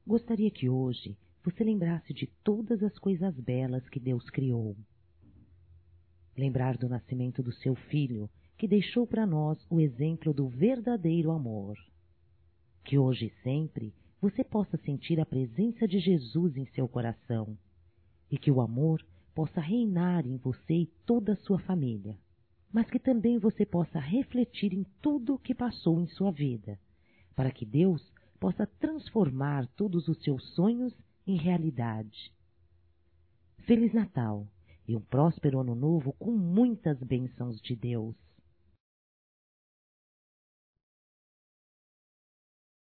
Gostaria que hoje você lembrasse de todas as coisas belas que Deus criou. Lembrar do nascimento do seu filho, que deixou para nós o exemplo do verdadeiro amor. Que hoje e sempre você possa sentir a presença de Jesus em seu coração e que o amor possa reinar em você e toda a sua família, mas que também você possa refletir em tudo o que passou em sua vida, para que Deus possa transformar todos os seus sonhos em realidade. Feliz Natal e um próspero Ano Novo com muitas bênçãos de Deus.